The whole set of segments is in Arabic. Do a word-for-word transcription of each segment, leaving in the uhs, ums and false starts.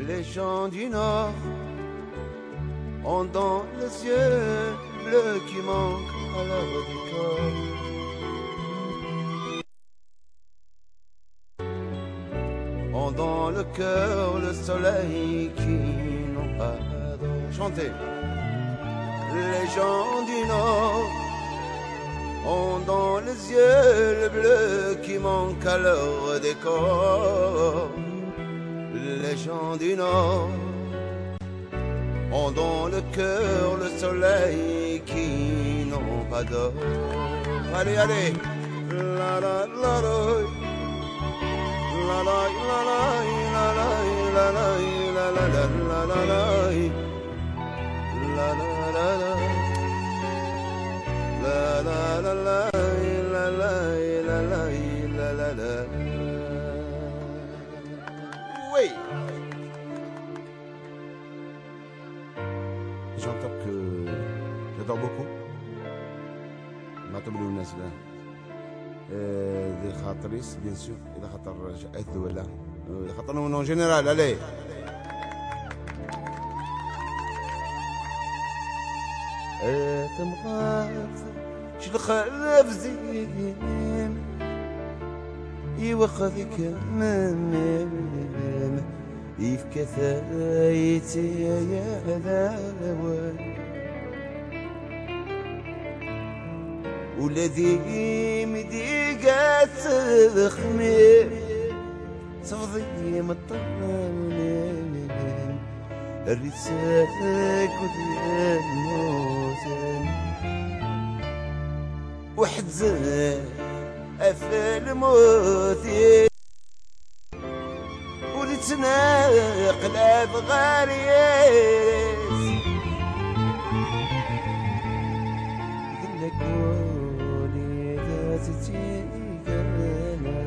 Les gens du Nord ont dans les yeux bleus qui manquent à leur décor. Ont dans le cœur le soleil qui n'ont pas d'or. Chantez. Les gens du Nord ont dans les yeux le bleu qui manque à leur décor. Les gens du Nord ont dans le cœur le soleil qui n'ont pas d'or. Allez, allez. La la la la. La la la la la la la la la la la la la la la la. La la la la la la la la la la. Oui. Chanteur que j'adore beaucoup. نعتبره الناس له ذي خاطريس بيان سور إذا خاطر جاءت ولا إذا خاطر نون جنرال عليه. تمغاف شلخلف زين يوخذك مام يفكا ثايتي يا هذا ولذي مديقات خميم صفضي مطمن الرسالك وديال موزن واحد زين أفل موثي ولتناقل أبغاليس قلك قولي ذاتي قلنا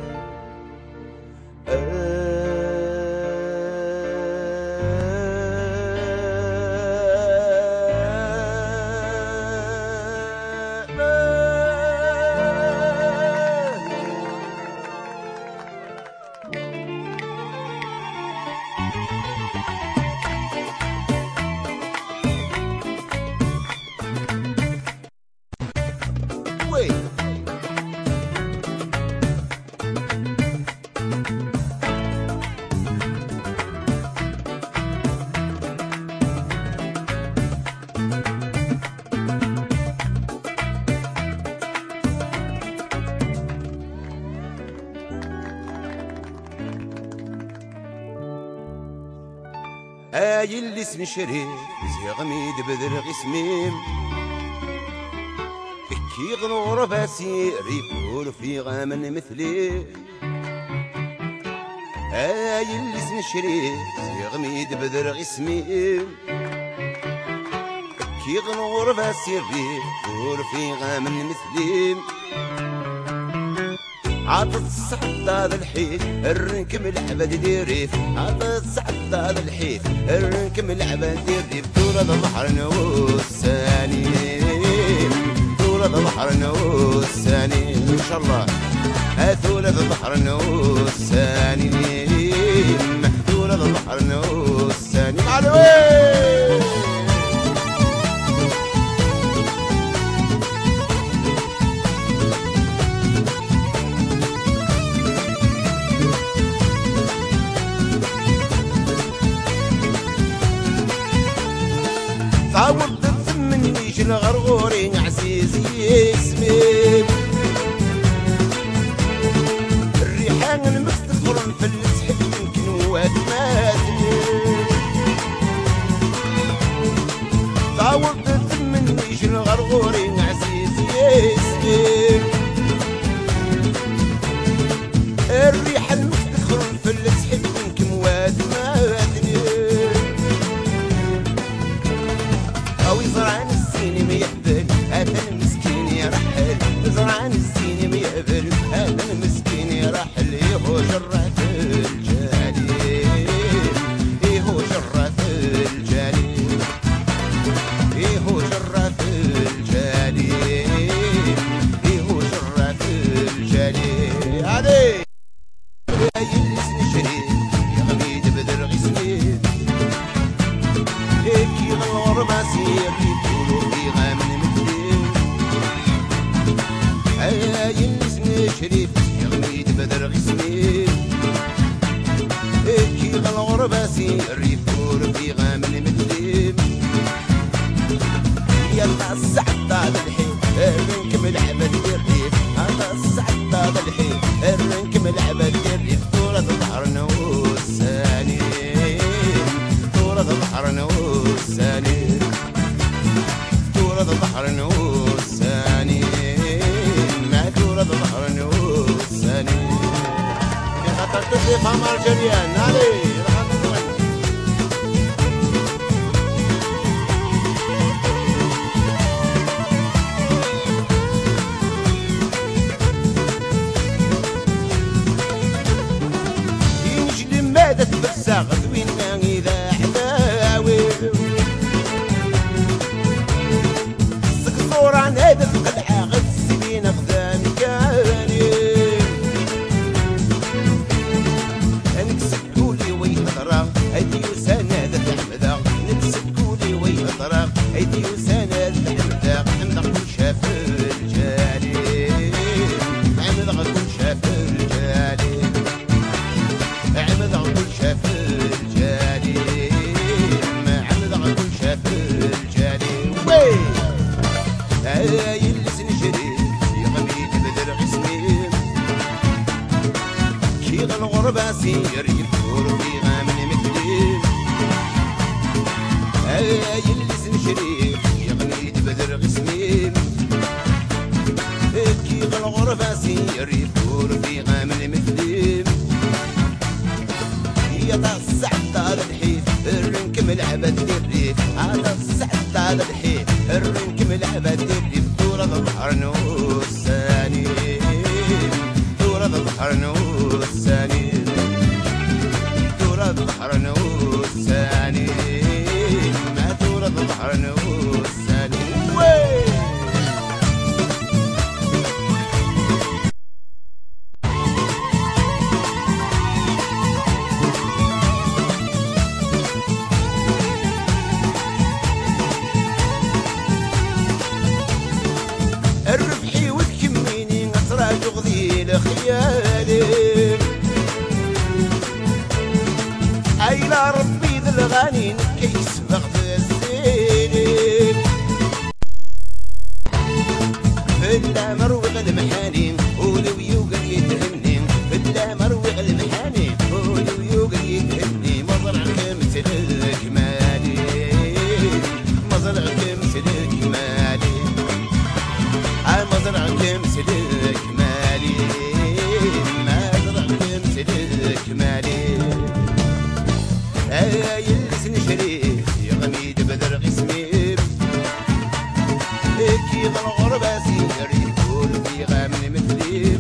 آي اللي اسم شريف زي غميد بذر غسميم كي غنور باسي ريفول في غامن مثلي. آي اللي اسم شريف زي غميد بذر غسميم كي غنور باسي ريفول في غامن مثلي. عطت الصحت هذا الحيف الرنكم العبد ديريف. عطت الصحت هذا الحيف الرنكم العبد ديريف. دورة البحر نوساني دورة البحر نوساني ان شاء الله. دورة البحر نوساني دورة البحر نوساني معلوين. تعودت تثمني شل غرغوري عزيزي اسمي. الريحان المكس قرنفل تحب يمكن واد ماتني. تعودت تثمني شل غرغوري عزيزي اسمي. الريحان المكس قرنفل تحب يمكن واد ماتني. أو يزرعن الزين ما يقبل هذا المسكين يرحل. يزرعن الزين ما يقبل هذا المسكين يرحل. يهو جرة الجليل يهو جرة الجليل يهو جرة الجليل يهو جرة الجليل. علي يا يلسني شريف يا غميد بدر غسمي. الغرباسي الريف دور في غام المدليم يلا السعد هذا الحين الرنكم العبد الريف هذا السعد هذا الحين الرنكم العبد الريف طولة ظهرنا والساني طولة ظهرنا والساني طولة ظهرنا والساني ما طولة ظهرنا والساني يا خاطر تبي قمر جريان علي تفرسخ دوينا إذا حداوي سكسور عن هذا القلعة غد السبين أقدام كاني نكسب كولي ويهضرا هدي وسنة تحمدا نكسب كولي ويهضرا هدي وسنة تحمدا عمدا كل شاف الجالي عمدا كل شاف الجالي عمدا كل شاف الجالي ما عمدا كل شاف الجالي وي هاي اللي سنجري يغمي تبدر غسمي كي الغربة سير يدور في غامن مثلي هاي اللي سنجري يغمي تبدر غسمي كي الغربة سير يدور في غامن مثلي هذا السعد هذا الحين الرنكم العبد الريف هذا السعد هذا الحين الرنكم العبد الريف طولة ظهرنا والساني طولة ظهرنا والساني طولة ظهرنا والساني ما طولة ظهرنا والساني وي الربحي وتكميني أسرع تغذي لخيالي أي لا ربي ذا الغاني كيس بغض الزيني إلا مروغ المحاني ولو يوقع يتهني إلا مروغ المحاني ولو يوقع يتهني مزرعك مثل الجمالي مزرعك مثل الجمالي مزرعك مثل الجمالي مزرعك مثل الجمالي هاي اللي شريف يغميد بدر قسمي كي الغربة سير يقول في غامن مثلي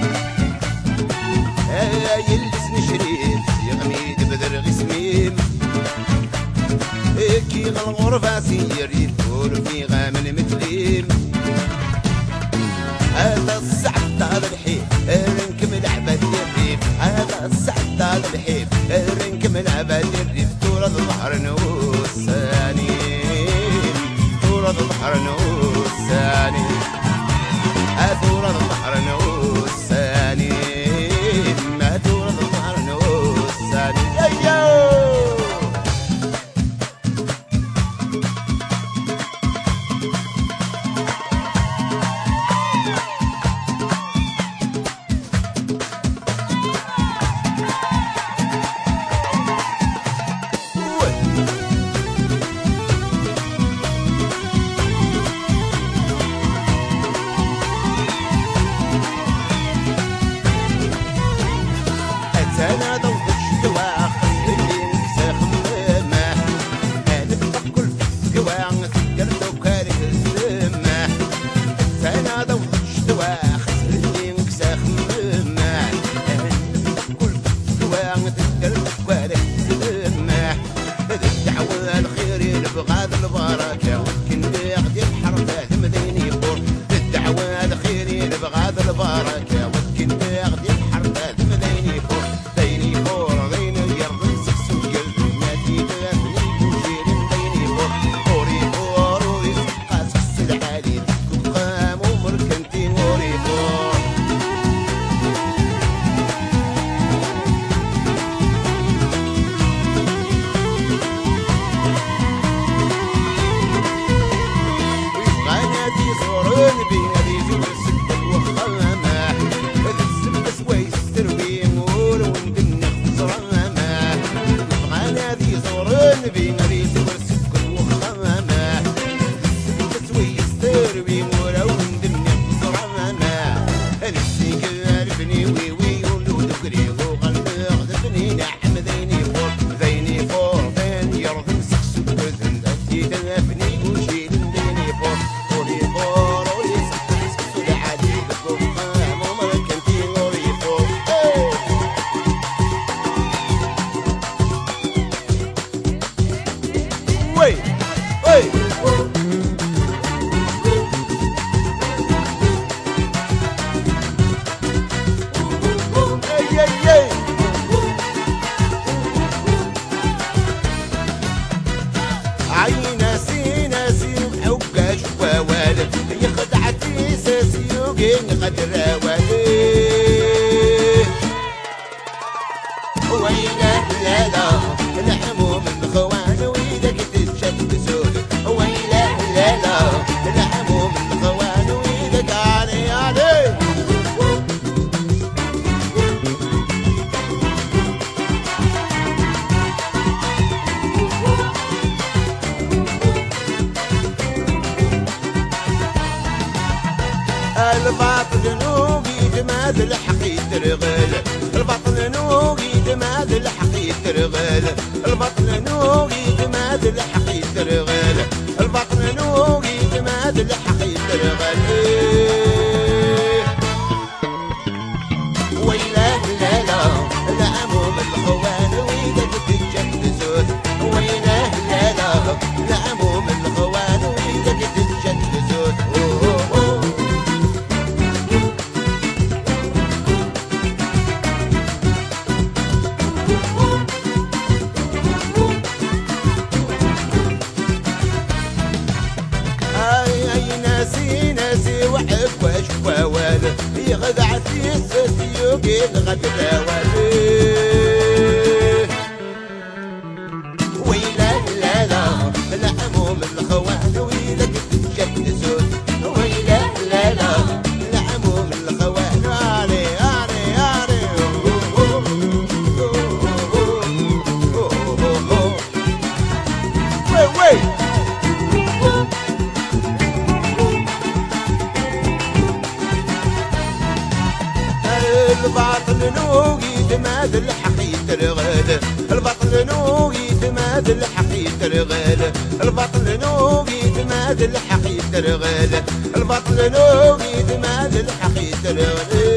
هاي اللي شريف يغميد بدر قسمي كي الغربة سير يقول في غامن مثلي هذا السعد هذا الحين الرنكم العبد الريف هذا السعد هذا الحين الرنكم العبد الريف طولة ظهرنا والساني طولة ظهرنا والساني طولة ظهرنا والساني ما طولة ظهرنا والساني أيوه أنا ضوء الشتوى اللي نكسى خمامة نبقى كل سكوى تقلب وكارك الزمة أنا ضوء الشتوى اللي نكسى خمامة نبقى كل سكوى تقلب وكارك الزمة الدعوة الخير بغاد البركة والكندي غدي الحرب مديني بور الدعوة الخير بغاد البركة والكندي غدي الحرب مديني بور غدر والي ويله لا لا الحموم الخوان ويدك تتشد سود ويله لا لا الحموم الخوان ويدك علي علي الباطل نوبي دماد الحقيق ترغل الباطل نوبي دماد الحقيق ترغل الباطل نوبي دماد الحقيق ترغل الباطل نوبي دماد الحقيق ترغل ويله لا لا العموم الخوان ويدك تتشد سود ويله لا لا العموم الخوان ويدك تتشد سود ناسي ناسي وحب واشوفه والي يغدع في السيس يوقي الغدر والي ويله لا لا العموم الخوان ويلك تتشد سود ويله لا لا العموم الخوان علي علي علي وي وي الباطل نوقي دماد الحقيق ترغل الباطل نوقي دماد الحقيق ترغل الباطل نوقي دماد الحقيق ترغل الباطل نوقي دماد الحقيق ترغل